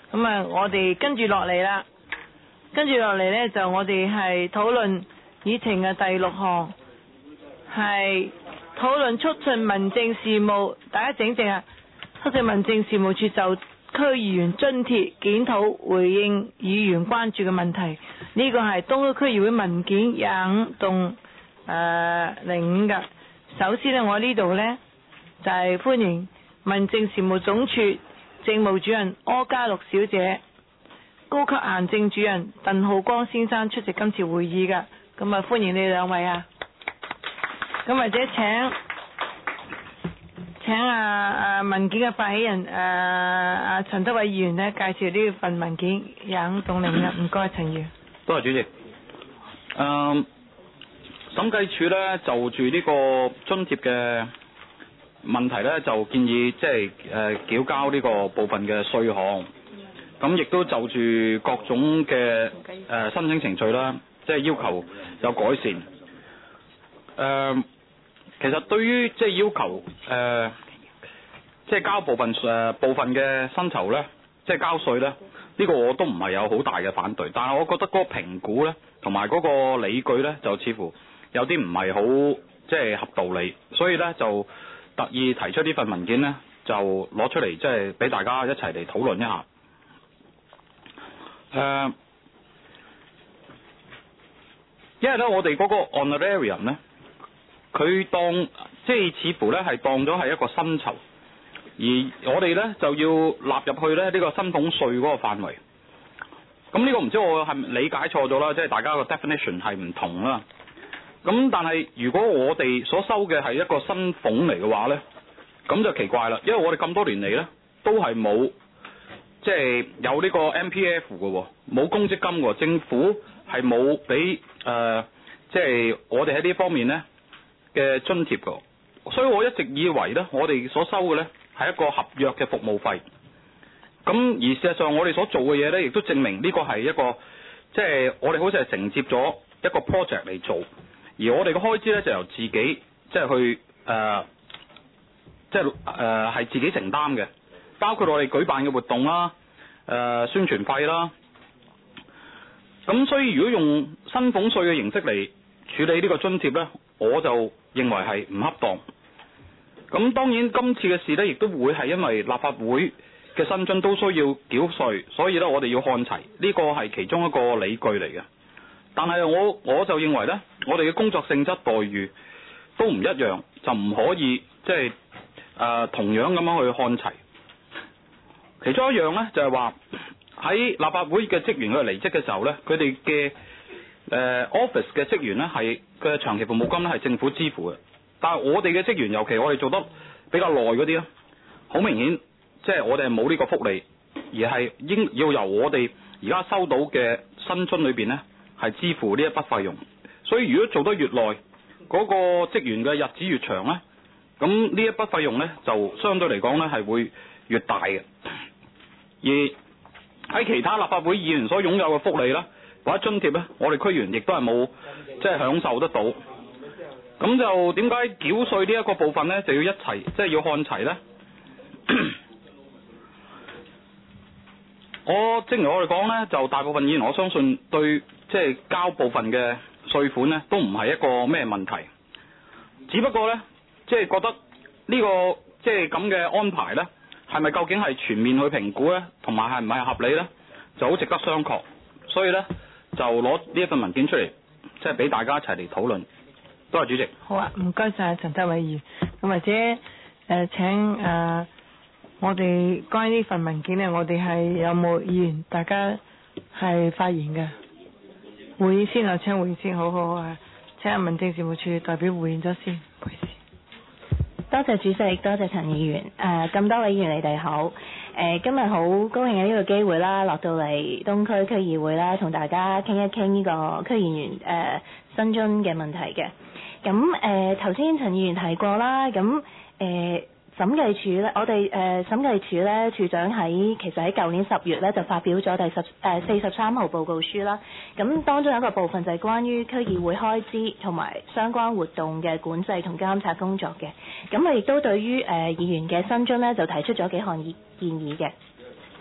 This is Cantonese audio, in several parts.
咁啊，我哋跟住落嚟啦，呢，就我哋係討論議程嘅第6項，係討論促進民政事務，大家整正啊，促進民政事務處就區議員津貼檢討回應議員關注嘅問題。呢個係東區區議會文件25/05嘅。首先呢，我呢度呢，就係歡迎民政事務總署政務主任柯嘉綠小姐、高級行政主任鄧浩光先生出席今次會議嘅。咁啊，歡迎你哋兩位啊。咁或者請文件嘅發起人陳德偉議員呢，介紹呢份文件25/05嘅。唔該，陳議員。 多謝主席。審計署呢，就住呢個津貼嘅問題呢，就建議即係繳交呢個部分嘅稅項，咁亦都就住各種嘅申請程序啦，即係要求有改善。其實對於即係要求即係交部分嘅薪酬呢，即係交稅呢，呢個我都唔係有好大嘅反對，但係我覺得嗰個評估呢，同埋嗰個理據呢，就似乎有啲唔係好即係合道理，所以呢，就特意提出呢份文件呢，就攞出嚟即係俾大家一齊嚟討論一下。因為呢，我哋嗰個 honorarium 呢，佢當即係似乎呢係當咗係一個薪酬，而我哋呢就要納入去呢個薪俸稅嗰個範圍。咁呢個唔知我係咪理解錯咗啦，即係大家個 definition 係唔同啦。咁但係如果我哋所收嘅係一個薪俸嚟嘅話呢，咁就奇怪啦，因為我哋咁多年嚟呢，都係冇即係有呢個 MPF 嘅，冇公積金嘅，政府係冇俾即係我哋喺呢方面呢嘅津貼嘅，所以我一直以為呢，我哋所收嘅呢係一個合約嘅服務費。咁而事實上我哋所做嘅嘢呢，亦都證明呢個係一個即係我哋好似係承接咗一個 project 嚟做。而我哋嘅開支咧就由自己即係去係自己承擔嘅，包括我哋舉辦嘅活動啦、宣傳費啦。咁所以如果用薪俸稅嘅形式嚟處理呢個津貼咧，我就認為係唔恰當。咁當然今次嘅事咧，亦都會係因為立法會嘅薪津都需要繳稅，所以咧我哋要看齊，呢個係其中一個理據嚟嘅。但係我就認為呢，我哋嘅工作性質待遇都唔一樣，就唔可以即係同樣咁樣去看齊。其中一樣呢，就係話喺立法會嘅職員佢離職嘅時候呢，佢哋嘅office 嘅職員呢係嘅長期服務金呢係政府支付嘅，但係我哋嘅職員，尤其我哋做得比較耐嗰啲咧，好明顯即係我哋係冇呢個福利，而係要由我哋而家收到嘅薪津裏邊呢，係支付呢一筆費用。所以如果做得越耐，嗰個職員嘅日子越長呢，咁呢一筆費用呢，就相對嚟講呢係會越大嘅。而喺其他立法會議員所擁有嘅福利啦，或者津貼呢，我哋區員亦都係冇即係享受得到。咁就點解繳稅呢一個部分呢，就要一齊即係要看齊呢？正如我哋講呢，就大部分議員我相信對即係交部分嘅稅款呢，都唔係一個咩問題，只不過呢，即係覺得呢個即係咁嘅安排呢，係咪究竟係全面去評估呢？同埋係唔係合理呢？就好值得商榷。所以呢，就攞呢一份文件出嚟，即係俾大家一齊嚟討論。多謝主席。 好啊，唔該晒陳德偉議員。咁或者請我哋關於呢份文件呢，我哋係有冇議員大家係發言嘅？會議先啊，請會議先，好啊，請民政事務處代表回應咗先。 多謝主席，多謝陳議員。咁多位議員你哋好。今日好高興有呢個機會啦，落到嚟東區區議會啦，同大家傾一傾呢個區議員薪津嘅問題嘅。咁頭先陳議員提過啦，咁審計署咧，我哋審計署咧，處長其實喺舊年10月咧就發表咗第43號報告書啦。咁當中有一個部分就係關於區議會開支同埋相關活動嘅管制同監察工作嘅。咁我亦都對於議員嘅薪津咧就提出咗幾項建議嘅。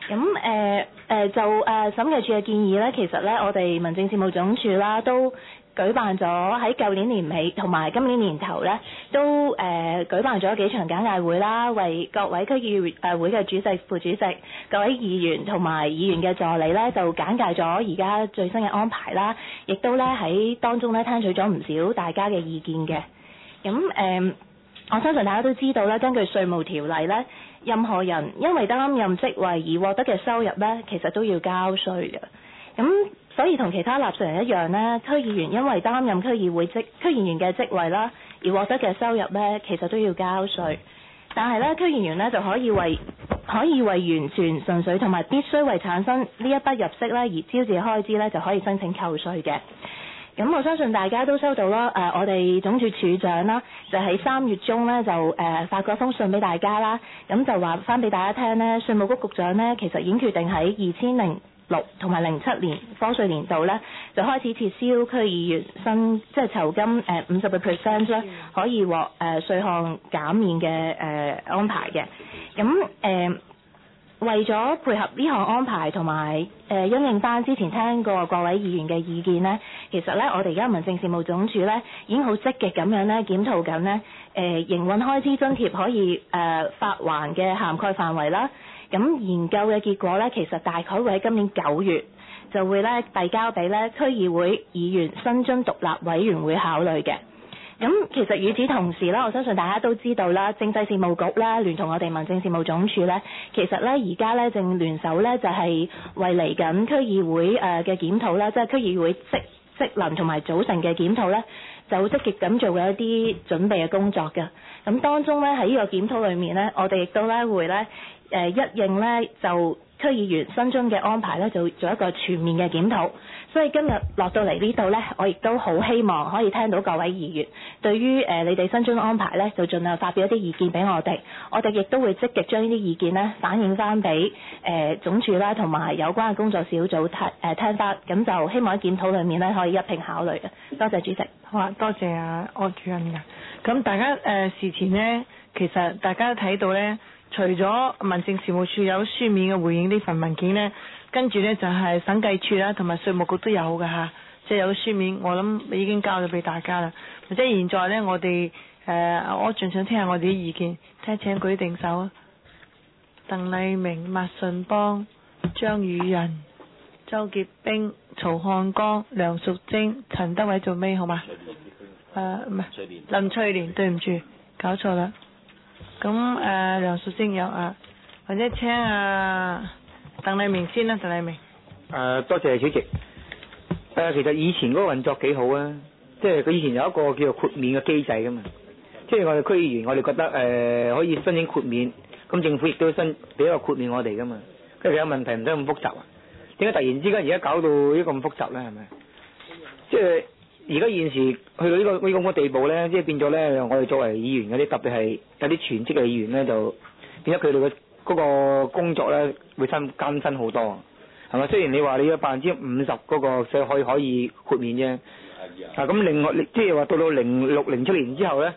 咁就審計署嘅建議咧，其實咧我哋民政事務總署啦都舉辦咗喺舊年年尾同埋今年年頭咧，都舉辦咗幾場簡介會啦，為各位區議會嘅主席、副主席、各位議員同埋議員嘅助理咧，就簡介咗而家最新嘅安排啦，亦都咧喺當中咧聽取咗唔少大家嘅意見嘅。咁我相信大家都知道啦，根據稅務條例咧，任何人因為擔任職位而獲得嘅收入咧，其實都要交稅嘅。咁所以同其他納稅人一樣咧，區議員因為擔任區議員嘅職位啦，而獲得嘅收入咧，其實都要交稅。但係咧，區議員咧就可以為完全、純粹同埋必須為產生呢一筆入息咧而招致開支咧，就可以申請扣稅嘅。咁我相信大家都收到啦，我哋總署署長啦，就喺3月中咧就發過封信俾大家啦，咁就話翻俾大家聽咧，稅務局局長咧其實已經決定喺2006同埋07年課稅年度咧，就開始撤銷區議員即係酬金50% 咧，可以獲稅項減免嘅安排嘅。咁為咗配合呢項安排同埋因應翻之前聽過各位議員嘅意見呢，其實呢，我哋而家民政事務總署呢已經好積極咁樣呢檢討緊呢營運開支津貼可以發還嘅涵蓋範圍啦。咁研究嘅結果呢，其實大概會喺今年9月就會呢遞交俾呢區議會議員薪津獨立委員會考慮嘅。咁其實與此同時啦，我相信大家都知道啦，政制事務局啦，聯同我哋民政事務總署咧，其實咧而家咧正聯手咧，就係為嚟緊區議會嘅檢討啦，即係區議會職能同埋組成嘅檢討咧，就好積極咁做嘅一啲準備嘅工作嘅。咁當中咧喺呢個檢討裏面咧，我哋亦都咧會咧一應咧就區議員薪津嘅安排咧，就做一個全面嘅檢討。所以今日落到嚟呢度呢，我亦都好希望可以聽到各位議員對於你哋薪津安排呢，就盡量發表一啲意見俾我哋。我哋亦都會積極將呢啲意見呢反映翻俾總署啦，同埋有關嘅工作小組聽翻。咁就希望喺檢討裏面呢，可以一併考慮嘅。多謝主席。 好啊，多謝啊柯主任㗎。咁大家事前呢，其實大家都睇到呢，除咗民政事務處有書面嘅回應呢份文件呢，跟住呢就係審計處啦，同埋稅務局都有㗎嚇，即係有書面，我諗已經交咗俾大家啦。或者現在呢，我哋我仲想聽下我哋啲意見，請舉定手啊！鄧麗明、麥順邦、張宇仁、周潔冰、曹漢江、梁淑貞、陳德偉做咩好嘛？唔係林翠蓮，對唔住，搞錯啦。咁梁淑貞有或者請鄧麗明先啦，鄧麗明。 多謝主席。其實以前嗰個運作幾好啊，即係佢以前有一個叫做豁免嘅機制噶嘛，即係我哋區議員，我哋覺得可以申請豁免，咁政府亦都俾一個豁免我哋噶嘛，跟住有問題唔使咁複雜啊？點解突然之間而家搞到呢個咁複雜咧？係咪？即係而家現時去到呢個咁嘅地步咧，即係變咗咧，我哋作為議員嗰啲，特別係有啲全職嘅議員咧，就變咗佢哋嘅嗰個工作咧會艱辛好多。係咪？雖然你話你有50%嗰個稅可以豁免啫，咁另外即係話到06、07年之後咧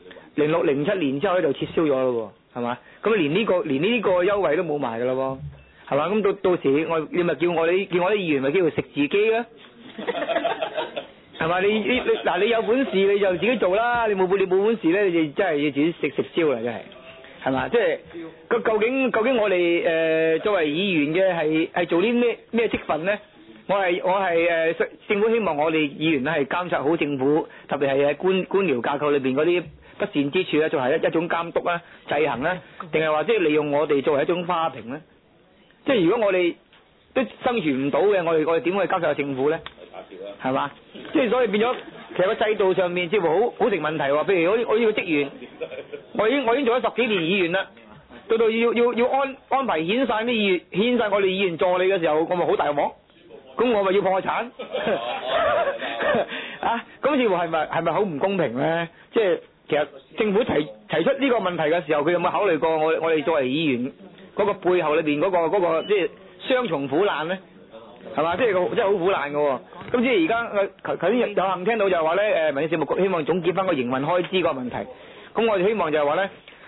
，06、07年之後咧就撤銷咗咯喎，係嘛？咁連呢個優惠都冇埋噶咯喎，係嘛？咁到時你咪叫我啲議員咪叫佢食自己啦，係嘛？你有本事你就自己做啦，你冇本事咧，你就真係要自己食燒啦，真係。係嘛？即係究竟我哋作為議員嘅係做啲咩職份咧？我係政府希望我哋議員咧係監察好政府，特別係喺官僚架構裏邊嗰啲不善之處咧，作為一種監督啦、制衡啦，定係話即係利用我哋作為一種花瓶咧？即係如果我哋都生存唔到嘅，我哋點去監察政府咧？係嘛？即係所以變咗，其實個制度上面似乎好成問題喎。譬如我呢個職員，我已經做咗10幾年議員啦，到要安排遣散啲議員，遣散我哋議員助理嘅時候，我咪好大鑊，咁我咪要破產啊！咁似乎係咪好唔公平咧？即係其實政府提出呢個問題嘅時候，佢有冇考慮過我哋作為議員嗰個背後裏邊嗰個即係雙重苦難咧？係嘛？即係真係好苦難㗎喎。咁即係而家頭先有幸聽到就係話咧，民政事務局希望總結翻個營運開支個問題。咁我哋希望就係話咧，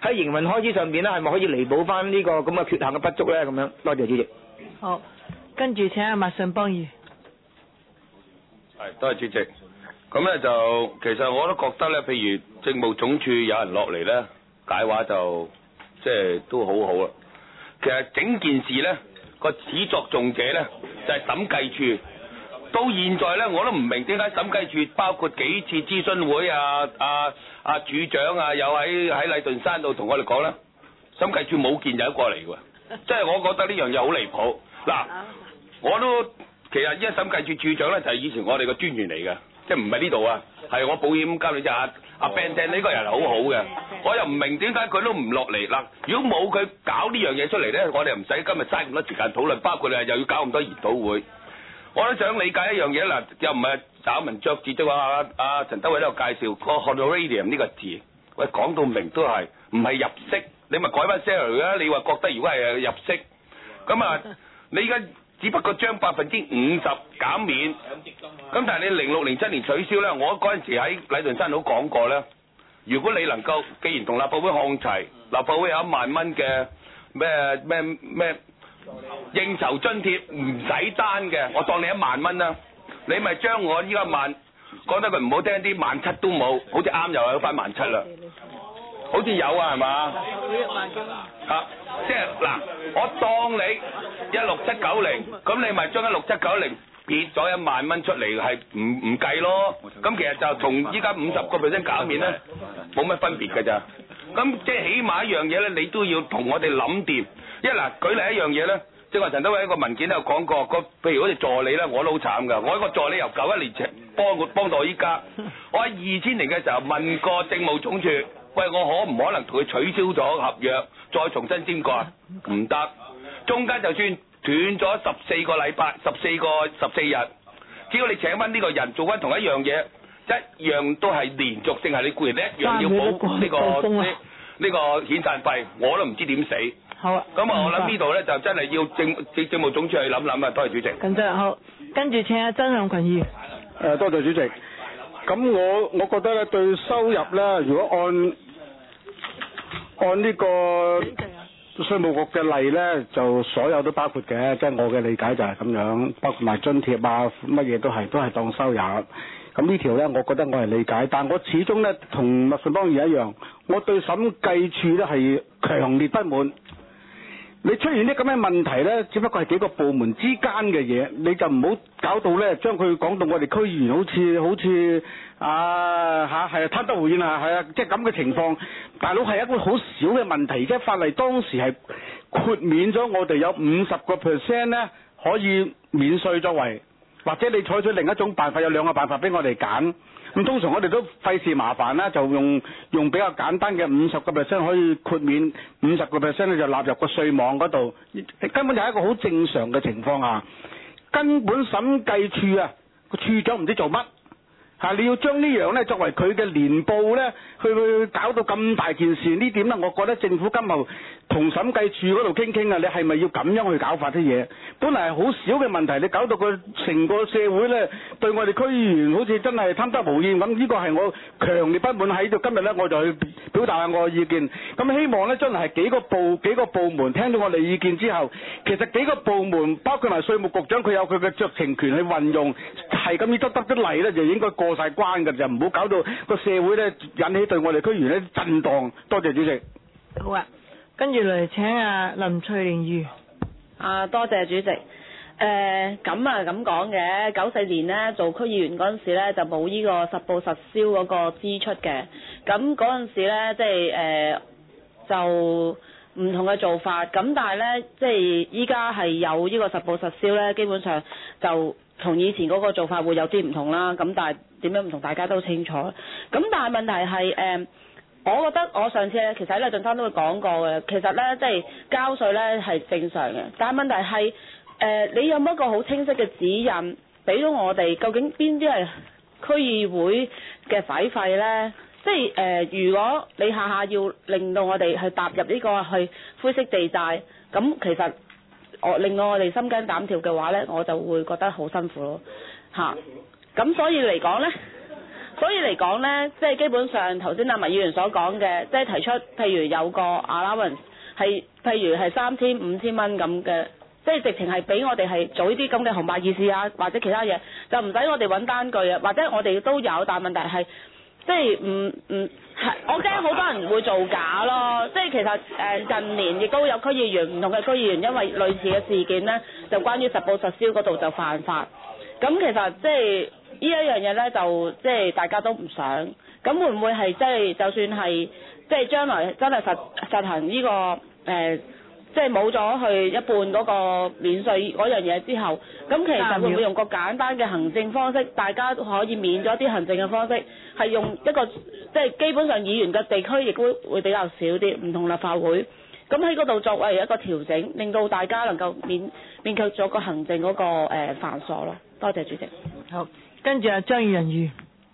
喺營運開支上面咧，係咪可以彌補翻呢個咁嘅缺陷嘅不足咧？咁樣，多謝主席。 好，跟住請阿麥順邦議員。 係，多謝主席。咁咧就其實我都覺得咧，譬如政務總署有人落嚟咧解話就即係都好好啦。其實整件事咧個始作俑者咧就係審計處。到現在咧我都唔明點解審計處包括幾次諮詢會處長啊，又喺禮頓山度同我哋講咧，審計處冇見有過嚟嘅喎。即係我覺得呢樣嘢好離譜。嗱，我都其實依家審計處處長咧就係以前我哋個專員嚟嘅。即係唔係呢度啊？係我保險監理就阿 Ben 呢個人係好好嘅，我又唔明點解佢都唔落嚟嗱。如果冇佢搞呢樣嘢出嚟咧，我哋唔使今日嘥咁多時間討論，包括你又要搞咁多研討會。我都想理解一樣嘢嗱，又唔係找文嚼字啫喎。阿陳德偉都有介紹個 honorarium 呢個字，喂講到明都係唔係入息，你咪改翻 salary 啦。你話覺得如果係入息，咁啊你而家只不過將50%減免，咁但係你06、07年取消咧，我嗰陣時喺禮頓山度講過咧，如果你能夠既然同立法會看齊，立法會有1萬蚊嘅咩應酬津貼唔使單嘅，我當你1萬蚊啦，你咪將我依家10000講得佢唔好聽啲，17000都冇，好似啱又有翻17000啦，好似有啊係嘛？即係嗱，我當你16790，咁你咪將16790撇咗1萬蚊出嚟，係唔計咯。咁其實就同依家50% 減免咧冇乜分別㗎咋。咁即係起碼一樣嘢咧，你都要同我哋諗掂。因為嗱，舉例一樣嘢咧，即係話陳德偉一個文件都有講過，譬如好似助理咧，我都好慘㗎。我一個助理由91年前幫到依家，我喺2000年嘅時候問過政務總署，喂，我可唔可能同佢取消咗合約，再重新簽過啊？唔得，中間就算斷咗14個禮拜、14日，只要你請翻呢個人做翻同一樣嘢，一樣都係連續性，係你僱員一樣要補呢個遣散費，我都唔知點死。 好啊。 咁啊，我諗呢度咧就真係要政務總署去諗諗啊。多謝主席。 咁真係好，跟住請阿曾蔭權議員。 多謝主席。咁我覺得咧對收入咧，如果按呢個稅務局嘅例咧，就所有都包括嘅，即係我嘅理解就係咁樣，包括埋津貼啊，乜嘢都係當收入。咁呢條咧，我覺得我係理解，但我始終咧同麥順邦議員一樣，我對審計處咧係強烈不滿。你出現啲咁嘅問題咧，只不過係幾個部門之間嘅嘢，你就唔好搞到咧，將佢講到我哋區議員好似係貪得無厭啊，係啊，即係咁嘅情況。大佬係一個好少嘅問題，即係法例當時係豁免咗我哋有50% 咧可以免稅作為，或者你採取另一種辦法，有2個辦法俾我哋揀。咁通常我哋都費事麻煩啦，就用比較簡單嘅50% 可以豁免，50% 咧就納入個稅網嗰度，根本就係一個好正常嘅情況下，根本審計處啊個處長唔知做乜你要將呢樣咧作為佢嘅年報咧，去搞到咁大件事，呢點咧，我覺得政府今後同審計處嗰度傾啊，你係咪要咁樣去搞法啲嘢？本嚟係好少嘅問題，你搞到佢成個社會咧對我哋區議員好似真係貪得無厭咁，呢個係我強烈不滿喺度。今日咧我就去表達下我嘅意見。咁希望咧將來係幾個部門聽到我哋意見之後，其實幾個部門包括埋稅務局長，佢有佢嘅酌情權去運用，係咁要得例咧就應該過晒關㗎，就唔好搞到個社會咧引起對我哋區議員咧震盪。多謝主席。 好啊，跟住嚟請阿林翠蓮議員。 多謝主席。咁講嘅，94年咧做區議員嗰陣時咧就冇呢個實報實銷嗰個支出嘅，咁嗰陣時咧即係就唔同嘅做法，咁但係咧即係依家係有呢個實報實銷咧，基本上就同以前嗰個做法會有啲唔同啦，咁但係點樣唔同大家都清楚。咁但係問題係我覺得我上次咧其實喺禮頓山都會講過嘅，其實咧即係交稅咧係正常嘅，但係問題係你有冇一個好清晰嘅指引俾到我哋，究竟邊啲係區議會嘅使費咧？即係如果你下下要令到我哋去踏入呢個去灰色地帶，咁其實令到我哋心驚膽跳嘅話咧，我就會覺得好辛苦咯嚇。咁所以嚟講咧， 所以嚟講呢，即係基本上頭先阿麥議員所講嘅，即係提出譬如有個 allowance 係譬如係3000、5000蚊咁嘅，即係直情係俾我哋係做呢啲咁嘅紅白二事啊，或者其他嘢，就唔使我哋揾單據啊，或者我哋都有，但問題係即係係我驚好多人會造假咯。即係其實近年亦都有區議員唔同嘅區議員因為類似嘅事件呢，就關於實報實銷嗰度就犯法。咁其實即係呢一樣嘢呢，就即係大家都唔想。咁會唔會係即係就算係即係將來真係實行呢個即係冇咗去一半嗰個免稅嗰樣嘢之後，咁其實會唔會用個簡單嘅行政方式，大家可以免咗啲行政嘅方式，係用一個即係基本上議員嘅地區亦都會比較少啲，唔同立法會。咁喺嗰度作為一個調整，令到大家能夠免卻咗個行政嗰個繁瑣咯。多謝主席。 好，跟住阿張宇人議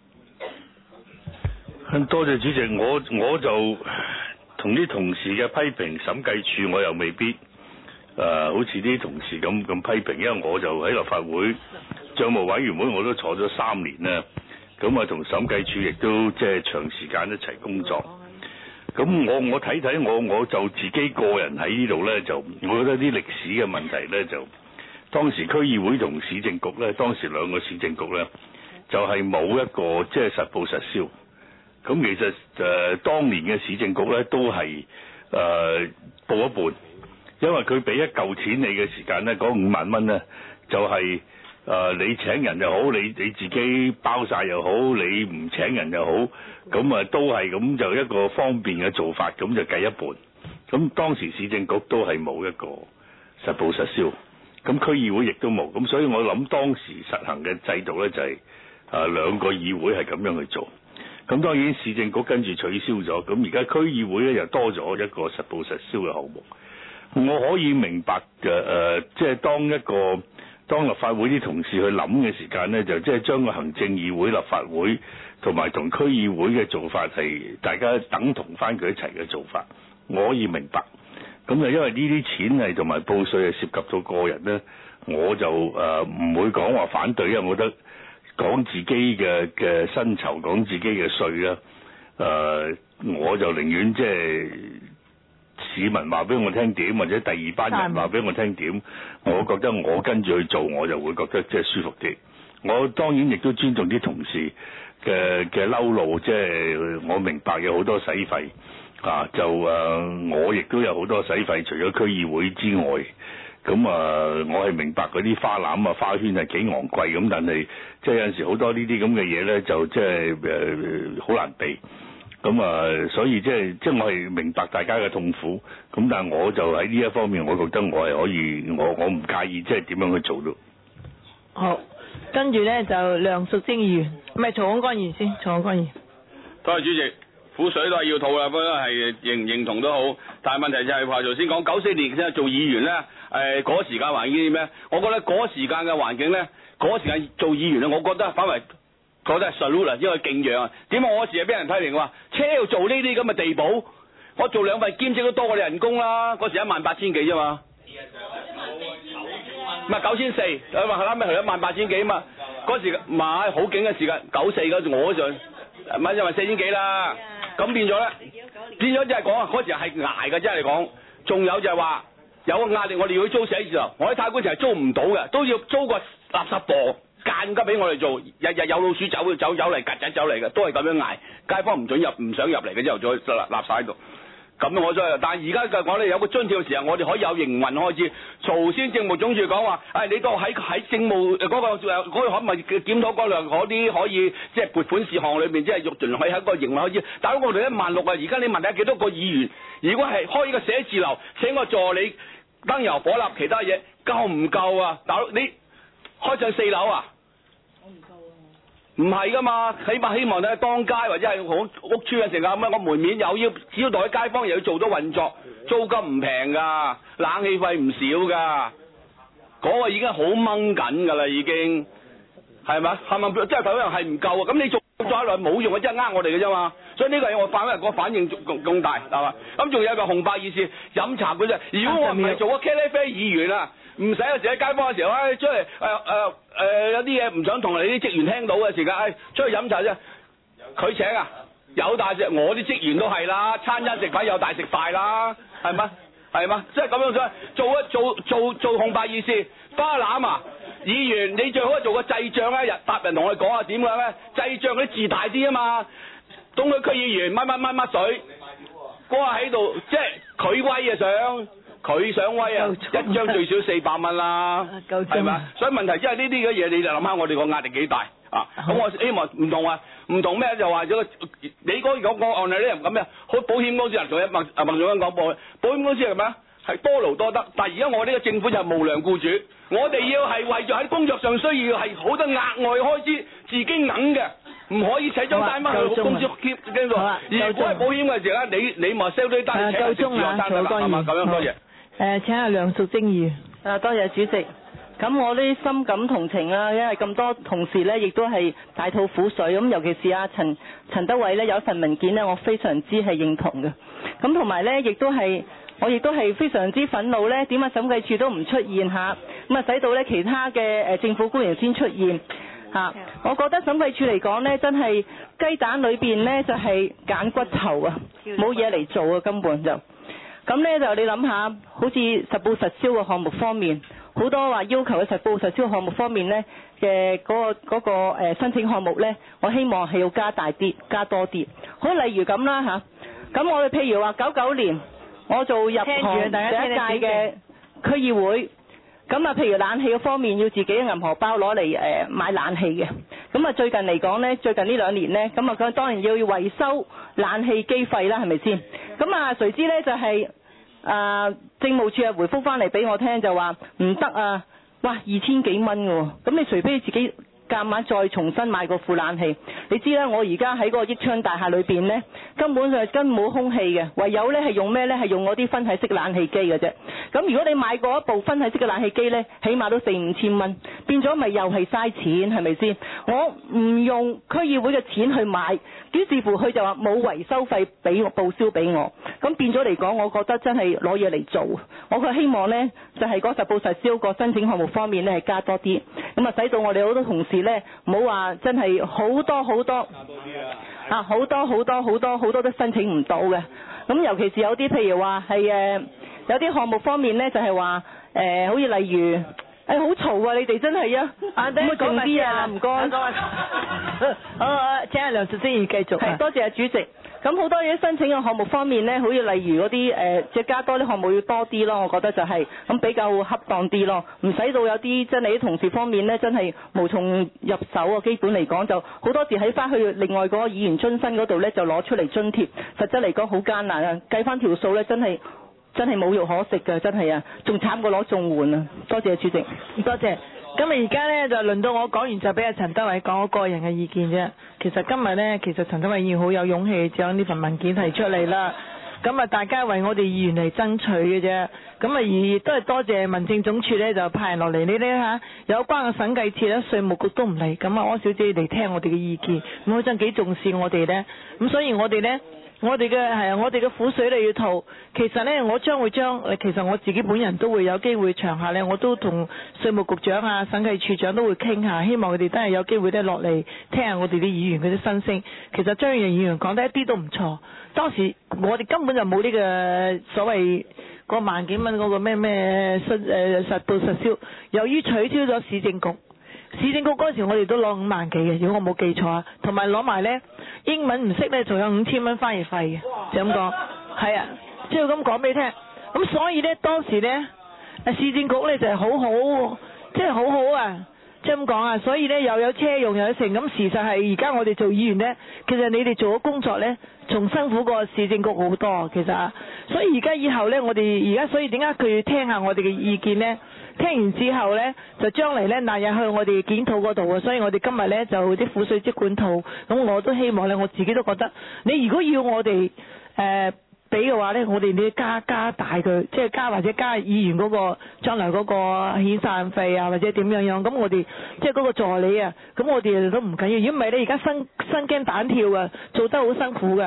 員。 多謝主席，我就同啲同事嘅批評審計處，我又未必好似啲同事咁批評，因為我就喺立法會帳務委員會我都坐咗3年啦，咁啊同審計處亦都即係長時間一齊工作。咁我睇我就自己個人喺呢度呢，就我覺得啲歷史嘅問題呢，就當時區議會同市政局呢，當時兩個市政局呢，就係冇一個即係實報實銷。咁其實當年嘅市政局咧都係報一半，因為佢俾一嚿錢你嘅時間咧，嗰5萬蚊咧就係你請人又好，你自己包晒又好，你唔請人又好，咁啊都係咁就一個方便嘅做法，咁就計一半。咁當時市政局都係冇一個實報實銷，咁區議會亦都冇，咁所以我諗當時實行嘅制度咧就係兩個議會係咁樣去做。咁當然市政局跟住取消咗，咁而家區議會咧又多咗一個實報實銷嘅項目。我可以明白嘅即係當立法會啲同事去諗嘅時間咧，就即係將個行政議會、立法會同埋同區議會嘅做法係大家等同翻佢一齊嘅做法。我可以明白。咁啊，因為呢啲錢係同埋報稅係涉及到個人咧，我就唔會講話反對，因為我覺得。講自己嘅薪酬，講自己嘅稅啦，我就寧願即係市民話俾我聽點，或者第二班人話俾我聽點，我覺得我跟住去做，我就會覺得即係舒服啲。我當然亦都尊重啲同事嘅嬲怒，即係我明白有好多使費啊，就我亦都有好多使費，除咗區議會之外。咁我係明白嗰啲花籃啊、花圈係幾昂貴咁，但係即係有陣時好多呢啲咁嘅嘢咧，就即係好難避。咁所以即係我係明白大家嘅痛苦。咁但係我就喺呢一方面，我覺得我係可以，我唔介意即係點樣去做到。 好，跟住咧就梁淑貞議員，唔係曹永光議員先，曹永光議員。 多謝主席，苦水都係要吐啦，不過係認唔認同都好。但係問題就係話頭先講94年先做議員咧。嗰時間環境啲咩？我覺得嗰時間嘅環境咧，嗰時間做議員咧，我覺得反為覺得係 salute 啦，因為敬仰啊。點解我嗰時係俾人批評話車要做呢啲咁嘅地保，我做2份兼職都多過你人工啦。嗰時18000幾啫嘛，唔係9400，佢話啱啱係18000幾嘛。嗰時唔係好勁嘅時間，94嗰時我就唔係因為4000幾啦。咁變咗咧，變咗即係講啊，嗰時係捱嘅，真係嚟講。仲有就係話。有個壓力，我哋要租寫字樓，我喺太古城係租唔到嘅，都要租個垃圾房間急俾我哋做，日日有老鼠走嚟，曱甴走嚟嘅，都係咁樣捱，街坊唔想入嚟嘅，之後再立晒喺度。咁我再，但係而家就講咧有個津貼嘅時候，我哋可以有營運開支。曹先政務總署講話，你都喺政務嗰個可唔可以檢討嗰啲可以即係撥款事項裏面，即係用盡喺一個營運開支。但係我哋16000啊，而家你問下幾多個議員？如果係開呢個寫字樓，請個助理。燈油火蠟其他嘢夠唔夠啊？大佬你開上4樓啊？我唔夠啊！唔係噶嘛，起碼希望你喺當街或者係好屋邨嘅成啊咁樣，我門面又要招待街坊，又要做到運作，租金唔平噶，冷氣費唔少噶，嗰個已經好掹緊噶啦，已經係咪？係咪？即係頭樣係唔夠啊！咁你做咗一輪冇用啊，即係我哋嘅啫嘛。所以呢個嘢我反應咁大係嘛？咁仲有一個紅白二事飲茶嗰啫。如果我唔係做個茄喱啡議員啊，唔使有時喺街坊嘅時候，出嚟有啲嘢唔想同你啲職員聽到嘅時間，出去飲茶啫。 佢請啊，有大食，我啲職員都係啦，餐餐食飯有大食快啦，係嘛？係嘛？即係咁樣做紅白二事花籃啊！議員你最好做個祭將啊，答人同我哋講下點樣咧？祭將嗰啲字大啲啊嘛，東區區議員乜水，嗰個喺度即係佢威啊佢想威啊，一張最少400蚊啦，係咪？所以問題即係呢啲嘅嘢，你就諗下我哋個壓力幾大啊！咁我希望唔同咩就話咗你嗰個案例啲人咁樣，好保險公司人仲有麥總講保險公司係咩？係多勞多得，但係而家我呢個政府就係無良僱主，我哋要係為咗喺工作上需要係好多額外開支，自己揞嘅，唔可以寫張單翻去公司 keep 跟住。如果係保險嘅時候咧，你咪 sell 啲單，請食住個單得啦，係嘛？咁樣多謝。 請阿梁淑貞議員。 多謝主席。咁我呢深感同情啊，因為咁多同事呢亦都係大吐苦水，咁尤其是阿陳德偉呢，有一份文件呢，我非常之係認同嘅。咁同埋呢，我亦都係非常之憤怒呢，點解審計處都唔出現下，咁啊使到呢其他嘅政府官員先出現嚇。我覺得審計處嚟講呢，真係雞蛋裏邊呢就係揀骨頭啊，冇嘢嚟做啊，根本就咁呢，就你諗下，好似實報實銷嘅項目方面，好多話要求嘅實報實銷項目方面呢嘅嗰個申請項目呢，我希望係要加大啲、加多啲。好，例如咁啦嚇，咁我哋譬如話99年我做入行第一屆嘅區議會，咁啊譬如冷氣嘅方面要自己嘅銀荷包攞嚟買冷氣嘅，咁啊最近嚟講呢，最近呢2年呢，咁啊佢當然要維修冷氣機費啦，係咪先？咁啊誰知呢就係政務處回覆翻嚟俾我聽就話唔得啊，哇2000幾蚊嘅喎，咁你除非自己夾硬再重新買個副冷氣，你知啦，我而家喺嗰個益昌大廈裏邊呢，根本冇空氣嘅，唯有呢係用咩呢？係用嗰啲分體式冷氣機嘅啫。咁如果你買過一部分體式嘅冷氣機呢，起碼都4-5千蚊，變咗咪又係嘥錢，係咪先？我唔用區議會嘅錢去買，於是乎佢就話冇維修費俾我報銷俾我，咁變咗嚟講，我覺得真係攞嘢嚟做。我嘅希望呢，就係嗰實報實銷個申請項目方面呢，係加多啲，咁啊使到我哋好多同事呢，唔好話真係好多好多都申請唔到嘅。咁尤其是有啲譬如話係有啲項目方面呢，就係話好似例如好嘈啊！你哋真係啊，可唔可以靜啲啊？唔該。 好，請阿梁淑貞議員繼續。 係，多謝阿主席。咁好多嘢申請嘅項目方面呢，好似例如嗰啲即係加多啲項目要多啲咯，我覺得就係咁比較恰當啲咯，唔使到有啲真係啲同事方面呢，真係無從入手啊。基本嚟講就好多時喺翻去另外嗰個議員津貼嗰度呢，就攞出嚟津貼，實質嚟講好艱難啊！計翻條數呢，真係冇肉可食㗎，真係啊，仲慘過攞綜援啊！多謝主席， 多謝。咁啊，而家呢，就輪到我講完就俾阿陳德偉講我個人嘅意見啫。其實今日呢，陳德偉議員好有勇氣將呢份文件提出嚟啦。咁啊，大家為我哋議員嚟爭取嘅啫。咁啊，而都係多謝民政總署呢，就派人落嚟呢啲嚇有關嘅審計處呢，稅務局都唔嚟。咁啊，柯小姐嚟聽我哋嘅意見，咁佢真幾重視我哋呢。咁所以我哋呢。我哋嘅苦水嚟要吐，其實呢，我將會其實我自己本人都會有機會場下呢，我都同稅務局長啊、審計處長都會傾下，希望佢哋都係有機會咧落嚟聽下我哋啲議員嗰啲心聲。其實張宇人議員講得一啲都唔錯，當時我哋根本就冇呢個所謂個萬幾蚊嗰個咩實報實銷，由於取消咗市政局嗰時我哋都攞5萬幾嘅，如果我冇記錯啊，同埋攞埋呢英文唔識呢，仲有5000蚊翻譯費嘅，就咁講，係啊，即係咁講俾你聽。咁所以呢，當時呢，市政局呢就係好好，即係好好啊，即係咁講啊。所以呢，又有車用又有成，咁事實係而家我哋做議員呢，其實你哋做嘅工作呢，仲辛苦過市政局好多，其實。所以而家以後呢，我哋而家所以點解佢要聽下我哋嘅意見呢？聽完之後呢，就將嚟呢納入去我哋檢討嗰度啊，所以我哋今日呢，就啲苦水即管吐，咁我都希望呢，我自己都覺得，你如果要我哋俾嘅話呢，我哋你加大佢，即係加或者加議員嗰個將來嗰個遣散費啊，或者點樣，咁我哋即係嗰個助理啊，咁我哋都唔緊要。如果唔係呢，而家身驚膽跳啊，做得好辛苦㗎。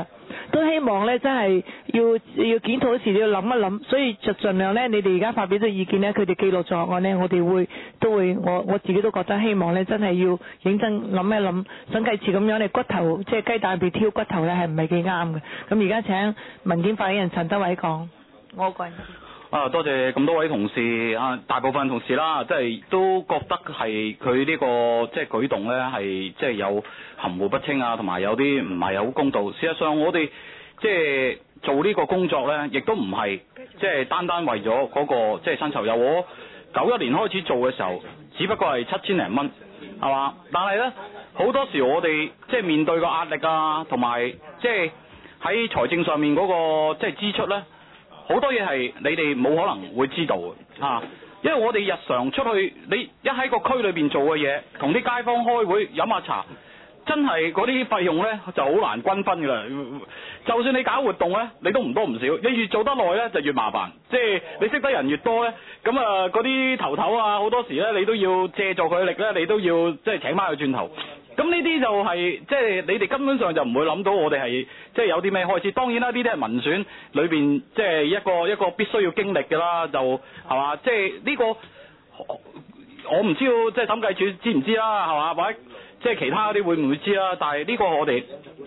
都希望咧真係要檢討時要諗一諗，所以就盡量咧你哋而家發表咗意見咧，佢哋記錄咗案咧，我哋都會我自己都覺得希望咧真係要認真諗一諗，審計處咁樣你骨頭即係雞蛋被挑骨頭咧係唔係幾啱嘅？咁而家請文件發言人陳德偉講，我個人。 多謝咁多位同事啊，大部分同事啦，即係都覺得係佢呢個即係舉動咧，係即係有含糊不清啊，同埋有啲唔係好公道。事實上，我哋即係做呢個工作咧，亦都唔係即係單單為咗嗰個即係薪酬。由我91年開始做嘅時候，只不過係7000零蚊，係嘛？但係咧好多時我哋即係面對個壓力啊，同埋即係喺財政上面嗰個即係支出咧。好多嘢係你哋冇可能會知道嘅，因為我哋日常出去，你一喺個區裏邊做嘅嘢，同啲街坊開會飲下茶，真係嗰啲費用呢就好難均分㗎啦。就算你搞活動呢，你都唔多唔少，你越做得耐呢，就越麻煩。即係你識得人越多呢，咁啊嗰啲頭頭啊，好多時呢，你都要借助佢嘅力呢，你都要即係請翻佢轉頭。咁呢啲就係即係你哋根本上就唔會諗到我哋係即係有啲咩開支。當然啦，呢啲係民選裏邊即係一個必須要經歷嘅啦，就係嘛？即係呢個我唔知道，即係審計處知唔知啦，係嘛？或者即係其他嗰啲會唔會知啦？但係呢個我哋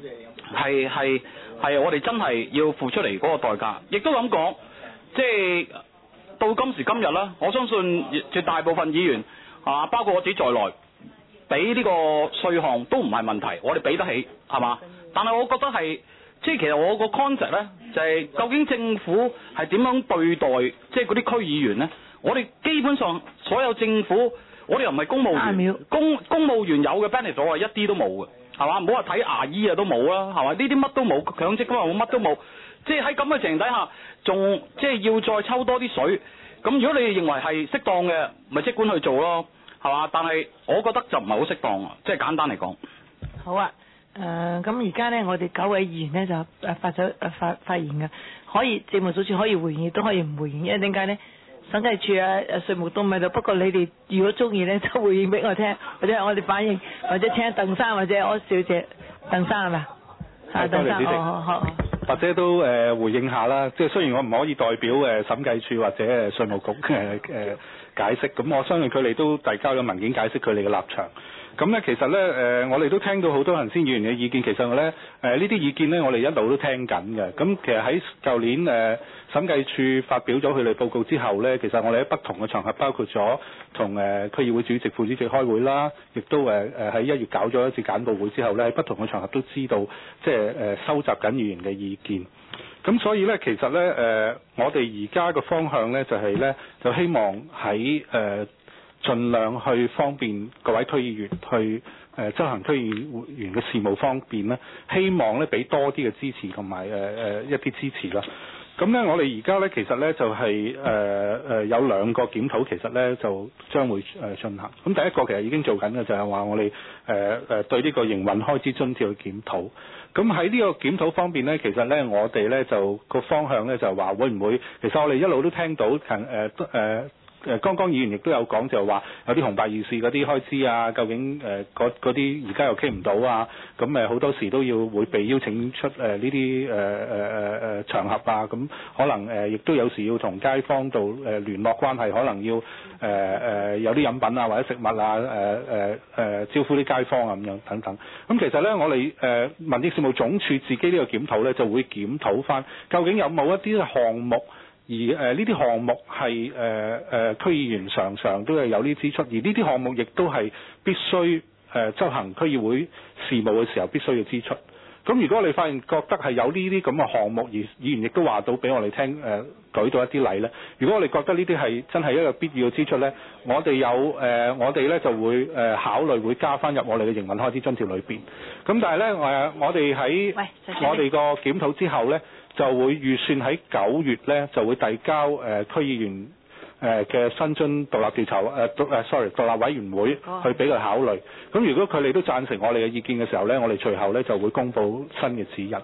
係我哋真係要付出嚟嗰個代價。亦都咁講，即係到今時今日啦，我相信絕大部分議員啊，包括我自己在內。俾呢個稅項都唔係問題，我哋俾得起，係嘛？但係我覺得係，即係其實我個 concept 咧，就係究竟政府係點樣對待即係嗰啲區議員咧？我哋基本上所有政府，我哋又唔係公務員，公務員有嘅 benefit 我係一啲都冇嘅，係嘛？唔好話睇牙醫啊都冇啦，係嘛？呢啲乜都冇，強積金又乜都冇，即係喺咁嘅情形底下，仲即係要再抽多啲水。咁如果你哋認為係適當嘅，咪即管去做咯。係嘛？但係我覺得就唔係好適當啊！即係簡單嚟講。 好啊，咁而家咧，我哋9位議員咧就發言嘅，可以政務組署可以回應，亦都可以唔回應。因為點解咧？審計處啊、稅務都唔喺度。不過你哋如果中意咧，就回應俾我聽，或者我哋反映，或者請鄧生或者柯小姐，鄧生係咪？ 係，多謝主席。好。或者都回應下啦，即係雖然我唔可以代表審計處或者稅務局解釋，咁我相信佢哋都遞交咗文件解釋佢哋嘅立場。咁咧其實咧我哋都聽到好多行先議員嘅意見，其實咧呢啲意見咧我哋一路都聽緊嘅。咁其實喺舊年審計處發表咗佢哋報告之後咧，其實我哋喺不同嘅場合，包括咗同區議會主席、副主席開會啦，亦都喺1月搞咗一次簡報會之後咧，喺不同嘅場合都知道即係收集緊議員嘅意見。咁所以咧，其實咧我哋而家嘅方向咧就係咧，就希望喺盡量去方便各位區議員去執行區議員嘅事務方面咧，希望咧俾多啲嘅支持同埋一啲支持啦。咁咧，我哋而家咧其實咧就係有2個檢討，其實咧就將會進行。咁第一個其實已經做緊嘅就係話我哋對呢個營運開支津貼嘅檢討。咁喺呢個檢討方面咧，其實咧我哋咧就個方向咧就係話會唔會，其實我哋一路都聽到剛剛議員亦都有講，就係話有啲紅白二事嗰啲開支啊，究竟嗰啲而家又傾唔到啊，咁好多時都要會被邀請出呢啲場合啊，咁可能亦都有時要同街坊度聯絡關係，可能要有啲飲品啊或者食物啊招呼啲街坊啊咁樣等等。咁其實咧我哋民政事務總署自己呢個檢討咧就會檢討翻，究竟有冇一啲項目。而呢啲項目係區議員常常都係有呢啲支出，而呢啲項目亦都係必須執行區議會事務嘅時候必須要支出。咁如果你發現覺得係有呢啲咁嘅項目，而議員亦都話到俾我哋聽舉到一啲例咧，如果我哋覺得呢啲係真係一個必要嘅支出咧，我哋我哋咧就會考慮會加翻入我哋嘅營運開支津貼裏邊。咁但係咧我哋喺我哋個檢討之後咧，就會預算喺9月咧就會遞交區議員嘅薪津獨立調查獨立委員會去俾佢考慮。咁如果佢哋都贊成我哋嘅意見嘅時候咧，我哋隨後咧就會公布新嘅指引。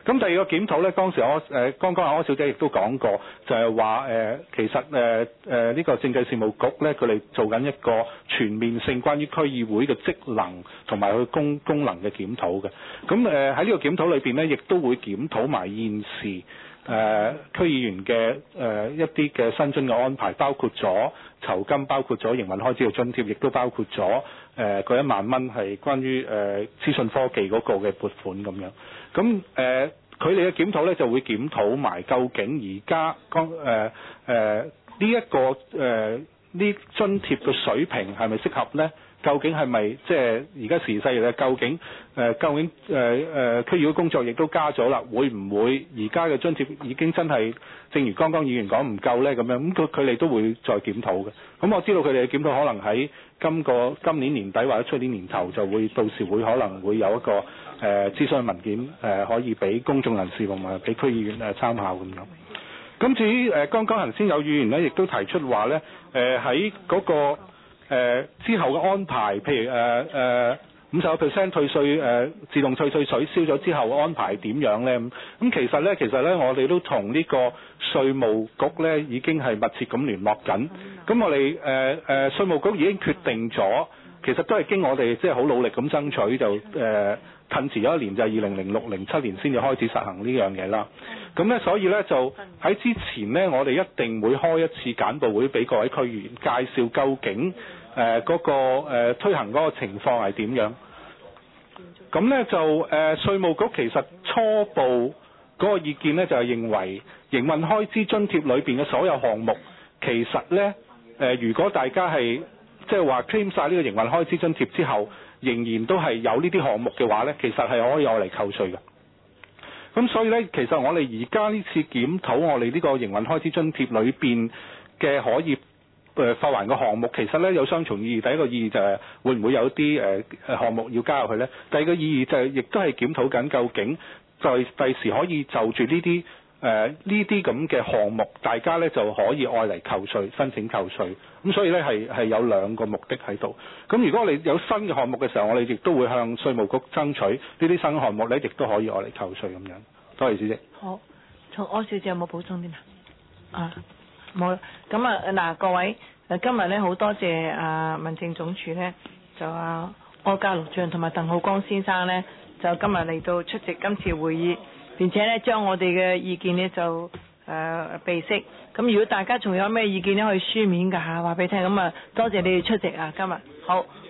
咁第二個檢討咧，當時剛剛阿柯小姐亦都講過，就係話其實呢個政制事務局咧，佢哋做緊一個全面性關於區議會嘅職能同埋佢功能嘅檢討嘅。咁喺呢個檢討裏邊咧，亦都會檢討埋現時區議員嘅一啲嘅薪津嘅安排，包括咗酬金，包括咗營運開支嘅津貼，亦都包括咗嗰1萬蚊係關於資訊科技嗰個嘅撥款咁樣。咁佢哋嘅檢討咧就會檢討埋究竟而家呢一個呢津貼嘅水平係咪適合咧？究竟係咪即係而家時勢咧？究竟區議會工作亦都加咗啦？會唔會而家嘅津貼已經真係正如剛剛議員講唔夠咧？咁樣咁佢哋都會再檢討嘅。咁我知道佢哋嘅檢討可能喺今年年底或者出年年頭就會到時會可能會有一個諮詢文件可以俾公眾人士同埋俾區議員參考咁樣。咁至於剛剛頭先有議員咧，亦都提出話咧喺嗰個之後嘅安排，譬如50% 退稅自動退稅取消咗之後嘅安排點樣咧？咁其實咧，我哋都同呢個稅務局咧已經係密切咁聯絡緊。咁我哋稅務局已經決定咗，其實都係經我哋即係好努力咁爭取，就褪遲咗1年，就係2006、07年先至開始實行呢樣嘢啦。咁咧，所以咧就喺之前咧，我哋一定會開一次簡報會俾各位區議員介紹究竟嗰個推行嗰個情況係點樣。咁咧就稅務局其實初步嗰個意見咧就係認為營運開支津貼裏邊嘅所有項目，其實咧如果大家係即係話 claim 曬呢個營運開支津貼之後，仍然都係有呢啲項目嘅話咧，其實係可以攞嚟扣稅嘅。咁所以咧，其實我哋而家呢次檢討我哋呢個營運開支津貼裏邊嘅可以發還嘅項目，其實咧有雙重意義。第一個意義就係會唔會有啲項目要加入去咧？第二個意義就係亦都係檢討緊究竟就第時可以就住呢啲咁嘅項目，大家咧就可以愛嚟扣稅，申請扣稅。咁所以咧係有兩個目的喺度。咁如果我哋有新嘅項目嘅時候，我哋亦都會向稅務局爭取呢啲新項目咧，亦都可以愛嚟扣稅咁樣。多謝主席。 好，從柯小姐有冇補充啲啊？冇。咁嗱，各位今日咧好多謝民政總署咧，就柯家祿長同埋鄧浩光先生咧，就今日嚟到出席今次會議，並且咧將我哋嘅意見咧就備悉。咁如果大家仲有咩意見咧，可以書面㗎嚇，話俾你聽。咁多謝你哋出席啊，今日好。